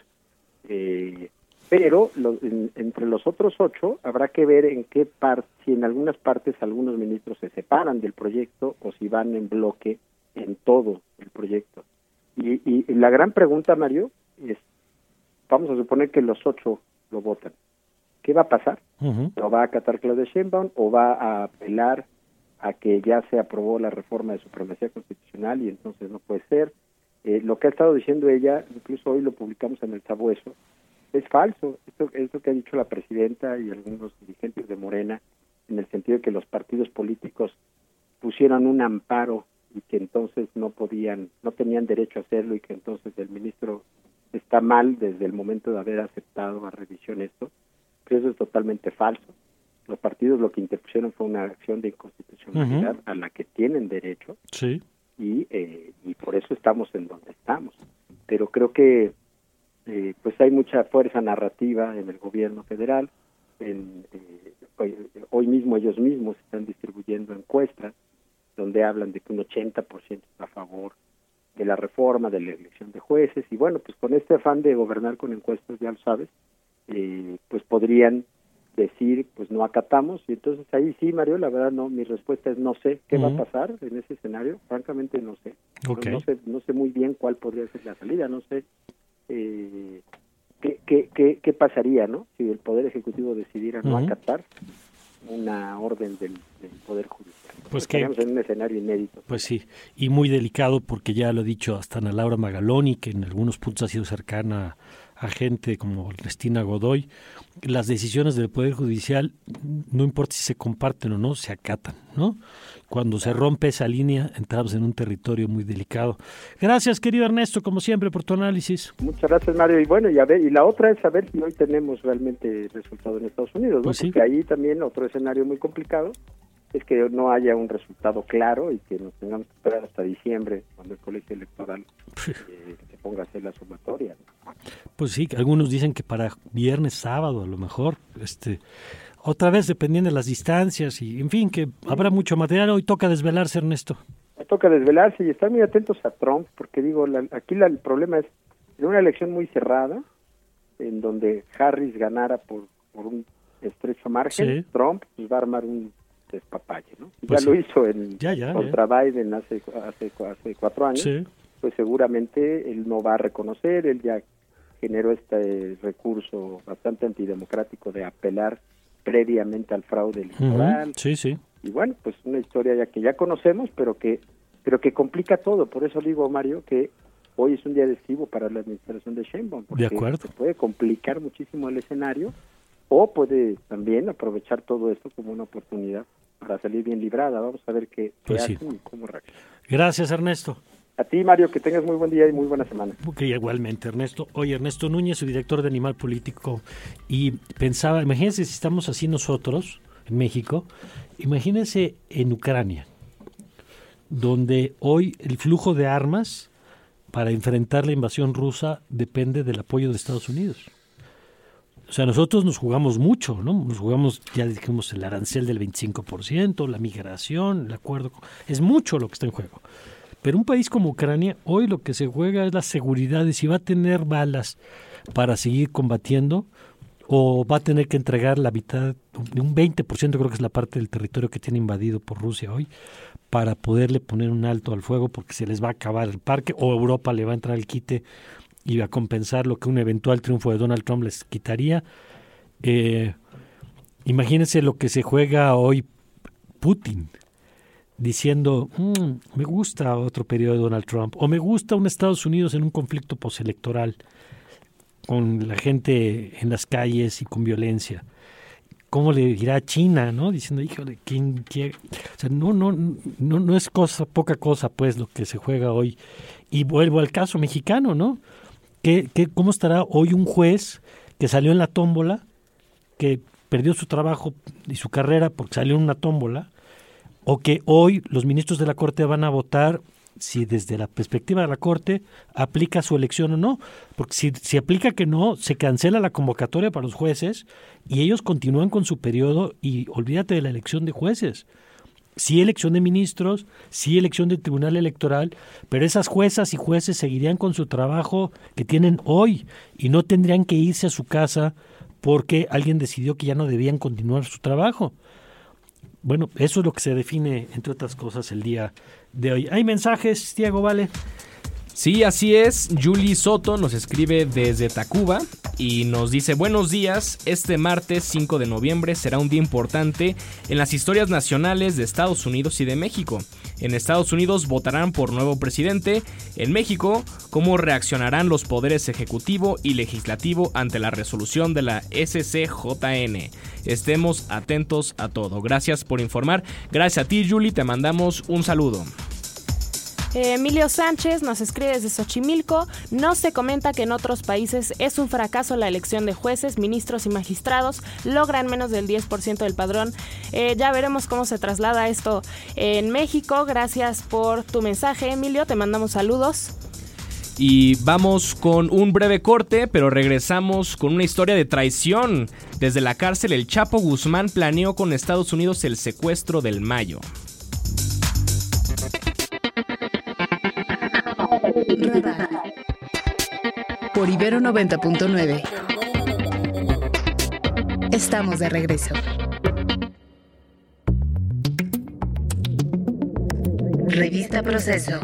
Eh, pero lo, en, entre los otros ocho habrá que ver en qué parte, si en algunas partes algunos ministros se separan del proyecto o si van en bloque en todo el proyecto. Y, y, y la gran pregunta, Mario, es, vamos a suponer que los ocho lo votan. ¿Qué va a pasar? Uh-huh. ¿Lo va a acatar Claudia Sheinbaum o va a apelar a que ya se aprobó la reforma de supremacía constitucional y entonces no puede ser? Eh, lo que ha estado diciendo ella, incluso hoy lo publicamos en el Sabueso, es falso. Esto, esto que ha dicho la presidenta y algunos dirigentes de Morena, en el sentido de que los partidos políticos pusieron un amparo y que entonces no podían, no tenían derecho a hacerlo y que entonces el ministro está mal desde el momento de haber aceptado a revisión esto, pero eso es totalmente falso. Los partidos lo que interpusieron fue una acción de inconstitucionalidad uh-huh. a la que tienen derecho sí. y, eh, y por eso estamos en donde estamos. Pero creo que eh, pues hay mucha fuerza narrativa en el gobierno federal. En, eh, hoy, hoy mismo ellos mismos están distribuyendo encuestas donde hablan de que un ochenta por ciento está a favor de la reforma, de la elección de jueces, y bueno, pues con este afán de gobernar con encuestas, ya lo sabes, eh, pues podrían decir, pues no acatamos, y entonces ahí sí, Mario, la verdad no, mi respuesta es no sé qué uh-huh. va a pasar en ese escenario, francamente no sé. Okay. No, no sé, no sé muy bien cuál podría ser la salida, no sé eh, qué, qué, qué, qué pasaría, ¿no? Si el Poder Ejecutivo decidiera uh-huh. no acatar una orden del, del Poder Judicial. Pues que estamos en un escenario inédito. Pues sí, y muy delicado porque ya lo ha dicho hasta Ana Laura Magaloni, que en algunos puntos ha sido cercana a gente como Ernestina Godoy. Las decisiones del Poder Judicial, no importa si se comparten o no, se acatan, ¿no? Cuando se rompe esa línea, entramos en un territorio muy delicado. Gracias, querido Ernesto, como siempre, por tu análisis. Muchas gracias, Mario. Y bueno, y, a ver, y la otra es saber si hoy tenemos realmente resultado en Estados Unidos, ¿no? Pues sí. Porque ahí también otro escenario muy complicado es que no haya un resultado claro y que nos tengamos que esperar hasta diciembre, cuando el colegio electoral eh, se ponga a hacer la sumatoria, ¿no? Pues sí, algunos dicen que para viernes, sábado, a lo mejor, este, otra vez dependiendo de las distancias y, en fin, que sí. habrá mucho material. Hoy toca desvelarse, Ernesto. Hoy toca desvelarse y estar muy atentos a Trump, porque digo, la, aquí la, el problema es en una elección muy cerrada, en donde Harris ganara por, por un estrecho margen, sí. Trump pues, va a armar un despapalle, ¿no? Pues ya sí. lo hizo en ya, ya, contra ya. Biden hace, hace, hace cuatro años, sí. pues seguramente él no va a reconocer, él ya generó este recurso bastante antidemocrático de apelar previamente al fraude electoral. Uh-huh. Sí, sí. y bueno, pues una historia ya que ya conocemos, pero que pero que complica todo. Por eso digo, Mario, que hoy es un día decisivo para la administración de Sheinbaum, porque de acuerdo. Se puede complicar muchísimo el escenario, o puede también aprovechar todo esto como una oportunidad para salir bien librada. Vamos a ver qué, qué Pues sí. hacen y cómo reaccionan. Gracias, Ernesto. A ti, Mario, que tengas muy buen día y muy buena semana. Ok, igualmente, Ernesto. Oye, Ernesto Núñez, su director de Animal Político, y pensaba, imagínense si estamos así nosotros, en México, imagínense en Ucrania, donde hoy el flujo de armas para enfrentar la invasión rusa depende del apoyo de Estados Unidos. O sea, nosotros nos jugamos mucho, ¿no? Nos jugamos, ya dijimos, el arancel del veinticinco por ciento, la migración, el acuerdo. Es mucho lo que está en juego. Pero un país como Ucrania, hoy lo que se juega es la seguridad de si va a tener balas para seguir combatiendo o va a tener que entregar la mitad, un veinte por ciento creo que es la parte del territorio que tiene invadido por Rusia hoy, para poderle poner un alto al fuego porque se les va a acabar el parque, o Europa le va a entrar el quite y va a compensar lo que un eventual triunfo de Donald Trump les quitaría. Eh, imagínense lo que se juega hoy Putin, diciendo, mmm, me gusta otro periodo de Donald Trump, o me gusta un Estados Unidos en un conflicto postelectoral, con la gente en las calles y con violencia. ¿Cómo le dirá a China, no? Diciendo, híjole, ¿quién quiere? O sea, no, no, no, no es cosa, poca cosa, pues, lo que se juega hoy. Y vuelvo al caso mexicano, ¿no? ¿Qué, qué, ¿Cómo estará hoy un juez que salió en la tómbola, que perdió su trabajo y su carrera porque salió en una tómbola, o que hoy los ministros de la Corte van a votar si desde la perspectiva de la Corte aplica su elección o no? Porque si, si aplica que no, se cancela la convocatoria para los jueces y ellos continúan con su periodo y olvídate de la elección de jueces. Sí elección de ministros, sí elección del Tribunal Electoral, pero esas juezas y jueces seguirían con su trabajo que tienen hoy y no tendrían que irse a su casa porque alguien decidió que ya no debían continuar su trabajo. Bueno, eso es lo que se define, entre otras cosas, el día de hoy. ¿Hay mensajes, Diego, vale? Sí, así es. Julie Soto nos escribe desde Tacuba y nos dice: buenos días, este martes cinco de noviembre será un día importante en las historias nacionales de Estados Unidos y de México. En Estados Unidos votarán por nuevo presidente. En México, ¿cómo reaccionarán los poderes ejecutivo y legislativo ante la resolución de la S C J N? Estemos atentos a todo. Gracias por informar. Gracias a ti, Julie, te mandamos un saludo. Emilio Sánchez nos escribe desde Xochimilco. No se comenta que en otros países es un fracaso la elección de jueces, ministros y magistrados. Logran menos del diez por ciento del padrón. Eh, ya veremos cómo se traslada esto en México. Gracias por tu mensaje, Emilio. Te mandamos saludos. Y vamos con un breve corte, pero regresamos con una historia de traición. Desde la cárcel, el Chapo Guzmán planeó con Estados Unidos el secuestro del Mayo. Radar por Ibero noventa punto nueve. Estamos de regreso. Revista Proceso.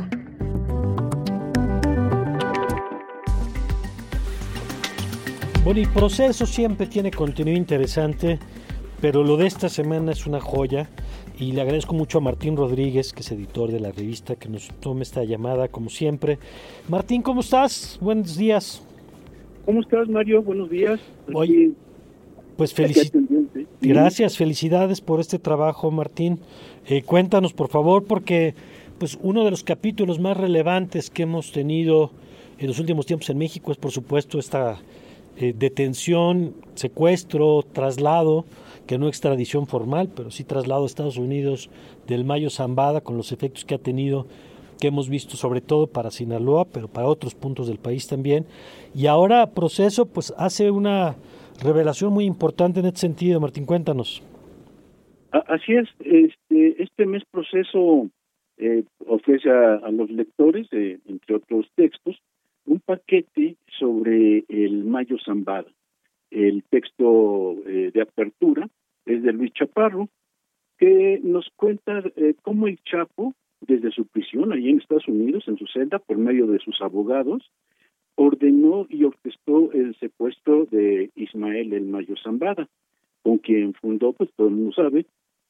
Bueno, y Proceso siempre tiene contenido interesante, pero lo de esta semana es una joya. Y le agradezco mucho a Martín Rodríguez, que es editor de la revista, que nos tome esta llamada como siempre. Martín, ¿cómo estás? Buenos días. ¿Cómo estás, Mario? Buenos días. Oye, pues felicidades. Gracias, felicidades por este trabajo, Martín. Eh, cuéntanos, por favor, porque pues uno de los capítulos más relevantes que hemos tenido en los últimos tiempos en México es, por supuesto, esta eh, detención, secuestro, traslado, que no extradición formal, pero sí traslado a Estados Unidos del Mayo Zambada, con los efectos que ha tenido, que hemos visto sobre todo para Sinaloa, pero para otros puntos del país también. Y ahora Proceso pues hace una revelación muy importante en este sentido. Martín, cuéntanos. Así es, este, este mes Proceso eh, ofrece a, a los lectores, eh, entre otros textos, un paquete sobre el Mayo Zambada. El texto eh, de apertura es de Luis Chaparro, que nos cuenta eh, cómo el Chapo, desde su prisión allí en Estados Unidos, en su celda, por medio de sus abogados, ordenó y orquestó el secuestro de Ismael El Mayo Zambada, con quien fundó, pues todo el mundo sabe,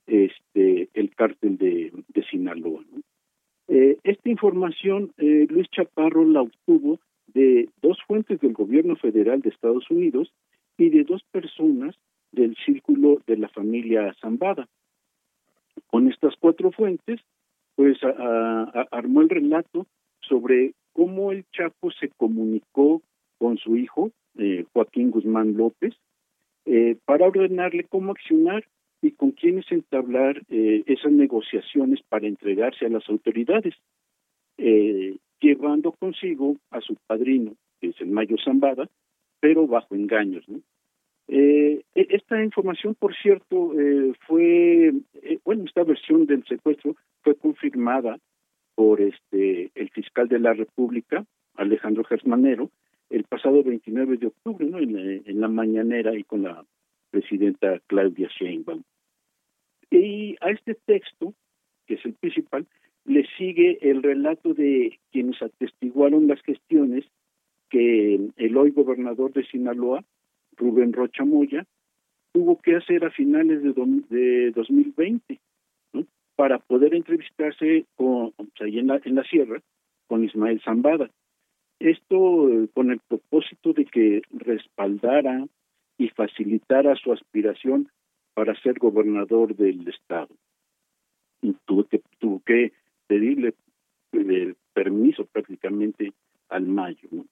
este el cártel de, de Sinaloa, ¿no? Eh, esta información eh, Luis Chaparro la obtuvo de dos fuentes del gobierno federal de Estados Unidos y de dos personas del círculo de la familia Zambada. Con estas cuatro fuentes, pues a, a, armó el relato sobre cómo el Chapo se comunicó con su hijo, eh, Joaquín Guzmán López, eh, para ordenarle cómo accionar y con quiénes entablar eh, esas negociaciones para entregarse a las autoridades, eh, llevando consigo a su padrino, que es el Mayo Zambada, pero bajo engaños, ¿no? Eh, esta información, por cierto, eh, fue, eh, bueno, esta versión del secuestro fue confirmada por este el fiscal de la República, Alejandro Gersmanero, el pasado veintinueve de octubre, ¿no? En, en la mañanera y con la presidenta Claudia Sheinbaum. Y a este texto, que es el principal, le sigue el relato de quienes atestiguaron las gestiones que el hoy gobernador de Sinaloa, Rubén Rocha Moya, tuvo que hacer a finales de, do, de dos mil veinte, ¿no? Para poder entrevistarse con, o sea, en, la, en la sierra con Ismael Zambada. Esto eh, con el propósito de que respaldara y facilitara su aspiración para ser gobernador del estado. Y tuvo que, tuvo que pedirle eh, permiso prácticamente al Mayo, ¿no?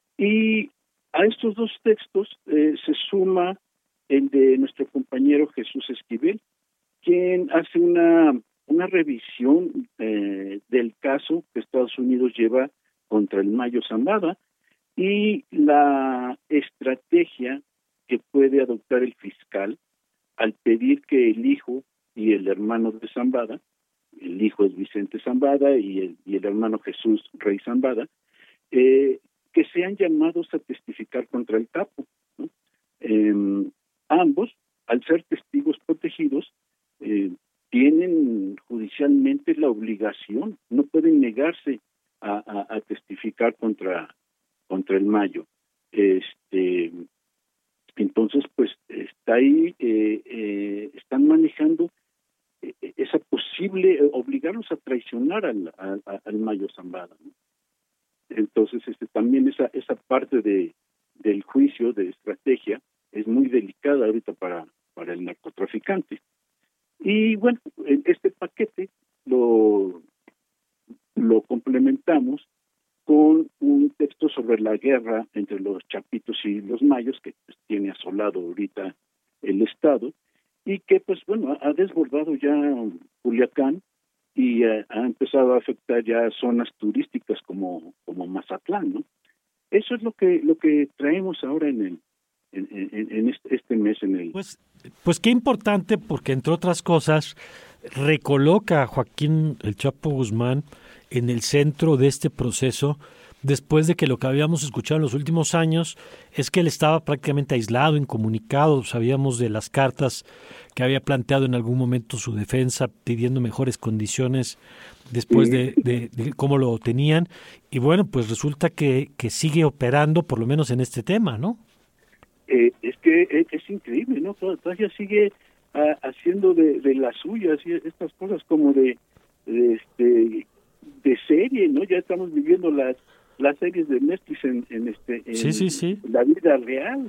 Y a estos dos textos eh, se suma el de nuestro compañero Jesús Esquivel, quien hace una, una revisión eh, del caso que Estados Unidos lleva contra el Mayo Zambada y la estrategia que puede adoptar el fiscal al pedir que el hijo y el hermano de Zambada, el hijo es Vicente Zambada y el, y el hermano Jesús Rey Zambada, eh, que sean llamados a testificar contra el capo, ¿no? Eh, ambos, al ser testigos protegidos, eh, tienen judicialmente la obligación, no pueden negarse a, a, a testificar contra, contra el Mayo. Este, entonces, pues, está ahí, eh, eh, están manejando eh, esa posible, eh, obligarlos a traicionar al, a, a, al Mayo Zambada, ¿no? Entonces, este, también esa esa parte de del juicio, de estrategia, es muy delicada ahorita para, para el narcotraficante. Y bueno, este paquete lo, lo complementamos con un texto sobre la guerra entre los chapitos y los mayos, que pues, tiene asolado ahorita el Estado, y que, pues bueno, ha desbordado ya Culiacán, y uh, ha empezado a afectar ya zonas turísticas como como Mazatlán, ¿no? Eso es lo que lo que traemos ahora en el en, en, en este, este mes en el pues pues qué importante, porque entre otras cosas recoloca a Joaquín el Chapo Guzmán en el centro de este proceso, después de que lo que habíamos escuchado en los últimos años es que él estaba prácticamente aislado, incomunicado. Sabíamos de las cartas que había planteado en algún momento su defensa, pidiendo mejores condiciones después de, de, de cómo lo tenían. Y bueno, pues resulta que, que sigue operando, por lo menos en este tema, ¿no? Eh, es que es, es increíble, ¿no? Todavía sigue a, haciendo de, de las suyas y estas cosas como de, de, este, de serie, ¿no? Ya estamos viviendo las las series de Netflix en, en este en sí, sí, sí. la vida real.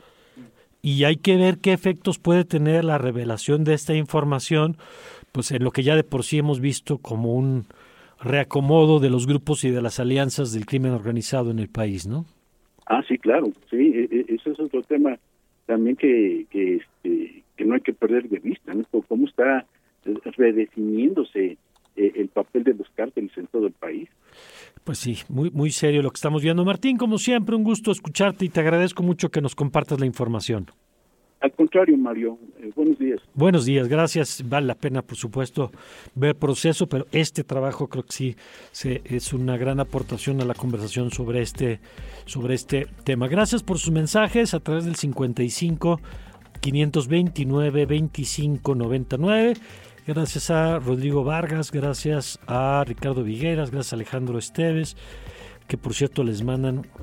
Y hay que ver qué efectos puede tener la revelación de esta información, pues en lo que ya de por sí hemos visto como un reacomodo de los grupos y de las alianzas del crimen organizado en el país, ¿no? Ah, sí, claro, sí, ese es otro tema también que que, este, que no hay que perder de vista, ¿no? Cómo está redefiniéndose el papel de los cárteles en todo el país. Pues sí, muy muy serio lo que estamos viendo. Martín, como siempre, un gusto escucharte y te agradezco mucho que nos compartas la información. Al contrario, Mario, eh, buenos días. Buenos días, gracias. Vale la pena, por supuesto, ver proceso, pero este trabajo creo que sí se, es una gran aportación a la conversación sobre este, sobre este tema. Gracias por sus mensajes a través del cincuenta y cinco, quinientos veintinueve, veinticinco noventa y nueve. Gracias a Rodrigo Vargas, gracias a Ricardo Vigueras, gracias a Alejandro Esteves, que por cierto les mandan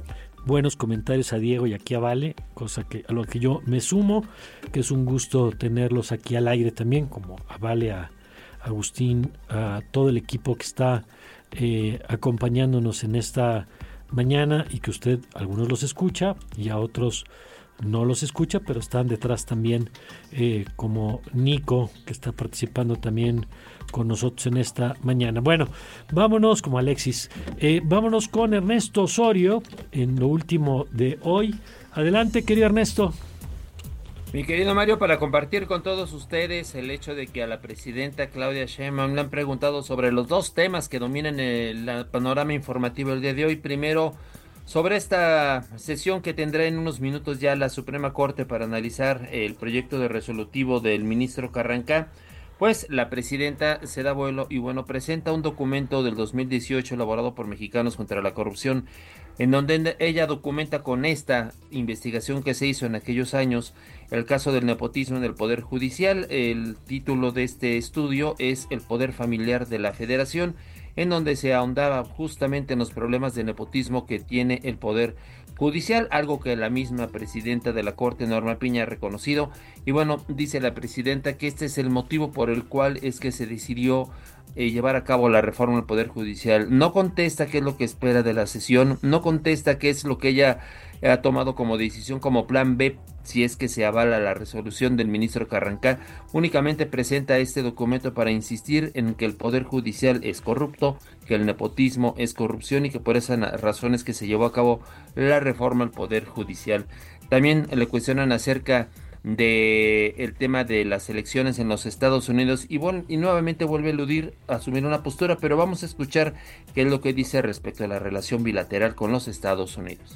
buenos comentarios a Diego y aquí a Vale, cosa que a lo que yo me sumo, que es un gusto tenerlos aquí al aire también, como a Vale, a Agustín, a todo el equipo que está eh, acompañándonos en esta mañana y que usted, algunos los escucha y a otros no los escucha, pero están detrás también, eh, como Nico, que está participando también con nosotros en esta mañana. Bueno, vámonos, como Alexis, eh, vámonos con Ernesto Osorio en lo último de hoy. Adelante, querido Ernesto. Mi querido Mario, para compartir con todos ustedes el hecho de que a la presidenta Claudia Sheinbaum le han preguntado sobre los dos temas que dominan el, el panorama informativo el día de hoy. Primero, sobre esta sesión que tendrá en unos minutos ya la Suprema Corte para analizar el proyecto de resolutivo del ministro Carranca, pues la presidenta se da vuelo y bueno, presenta un documento del dos mil dieciocho elaborado por Mexicanos contra la Corrupción, en donde ella documenta con esta investigación que se hizo en aquellos años el caso del nepotismo en el Poder Judicial. El título de este estudio es El Poder Familiar de la Federación, en donde se ahondaba justamente en los problemas de nepotismo que tiene el Poder Judicial, algo que la misma presidenta de la Corte, Norma Piña, ha reconocido. Y bueno, dice la presidenta que este es el motivo por el cual es que se decidió eh, llevar a cabo la reforma del Poder Judicial. No contesta qué es lo que espera de la sesión, no contesta qué es lo que ella ha tomado como decisión, como plan B, si es que se avala la resolución del ministro Carranca. Únicamente presenta este documento para insistir en que el Poder Judicial es corrupto, que el nepotismo es corrupción y que por esas razones que se llevó a cabo la reforma al Poder Judicial. También le cuestionan acerca de el tema de las elecciones en los Estados Unidos y, bueno, y nuevamente vuelve a eludir asumir una postura, pero vamos a escuchar qué es lo que dice respecto a la relación bilateral con los Estados Unidos.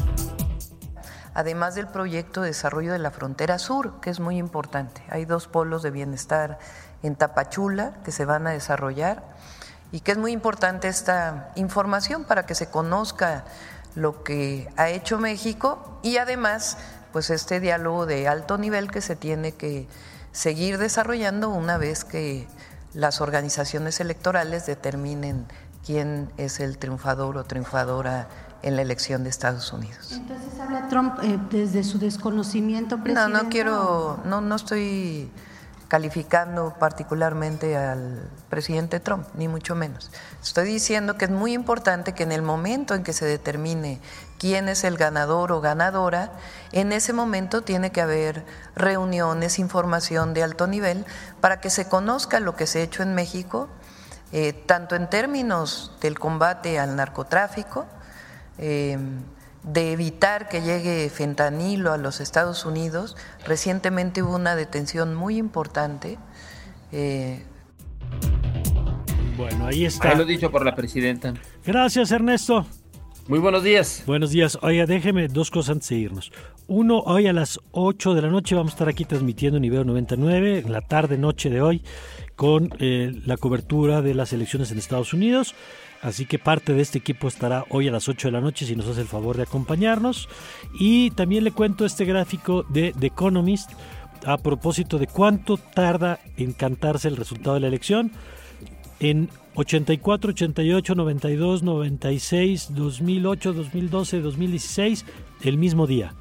Además del proyecto de desarrollo de la frontera sur, que es muy importante. Hay dos polos de bienestar en Tapachula que se van a desarrollar y que es muy importante esta información para que se conozca lo que ha hecho México y además pues este diálogo de alto nivel que se tiene que seguir desarrollando una vez que las organizaciones electorales determinen quién es el triunfador o triunfadora en la elección de Estados Unidos. Entonces habla Trump eh, desde su desconocimiento, presidenta. No, no quiero, no, no estoy calificando particularmente al presidente Trump, ni mucho menos. Estoy diciendo que es muy importante que en el momento en que se determine quién es el ganador o ganadora, en ese momento tiene que haber reuniones, información de alto nivel para que se conozca lo que se ha hecho en México, eh, tanto en términos del combate al narcotráfico, eh, de evitar que llegue fentanilo a los Estados Unidos. Recientemente hubo una detención muy importante. Eh... Bueno, ahí está. Ahí lo dicho por la presidenta. Gracias, Ernesto. Muy buenos días. Buenos días. Oiga, déjeme dos cosas antes de irnos. Uno, hoy a las ocho de la noche vamos a estar aquí transmitiendo en Ibero noventa y nueve, en la tarde-noche de hoy, con eh, la cobertura de las elecciones en Estados Unidos. Así que parte de este equipo estará hoy a las ocho de la noche si nos hace el favor de acompañarnos. Y también le cuento este gráfico de The Economist a propósito de cuánto tarda en cantarse el resultado de la elección. En ochenta y cuatro, ochenta y ocho, noventa y dos, noventa y seis, dos mil ocho, dos mil doce, dos mil dieciséis, el mismo día.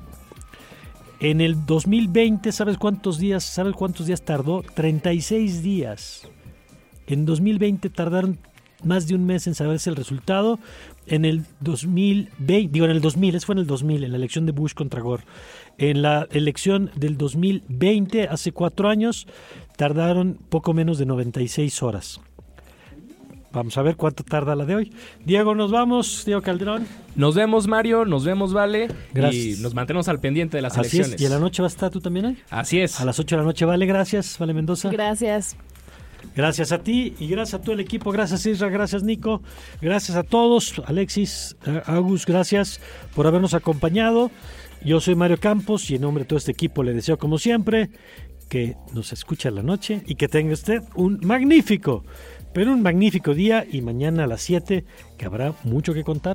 En el dos mil veinte, ¿sabes cuántos días, sabes cuántos días tardó? treinta y seis días. En dos mil veinte tardaron más de un mes en saberse el resultado. En el dos mil veinte, digo en el dos mil, eso fue en el dos mil, en la elección de Bush contra Gore. En la elección del dos mil veinte, hace cuatro años, tardaron poco menos de noventa y seis horas. Vamos a ver cuánto tarda la de hoy. Diego, nos vamos. Diego Calderón. Nos vemos, Mario. Nos vemos, Vale. Gracias. Y nos mantenemos al pendiente de las Así elecciones. Es. ¿Y a la noche va a estar tú también hoy? Así es. A las ocho de la noche, Vale. Gracias, Vale Mendoza. Gracias. Gracias a ti y gracias a todo el equipo. Gracias, Isra. Gracias, Nico. Gracias a todos. Alexis, Agus, gracias por habernos acompañado. Yo soy Mario Campos y en nombre de todo este equipo le deseo, como siempre, que nos escuche a la noche y que tenga usted un magnífico, pero un magnífico día y mañana a las siete, que habrá mucho que contar.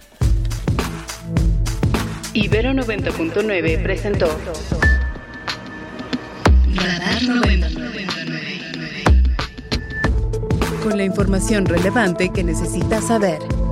Ibero noventa punto nueve presentó Radar noventa. Con la información relevante que necesitas saber.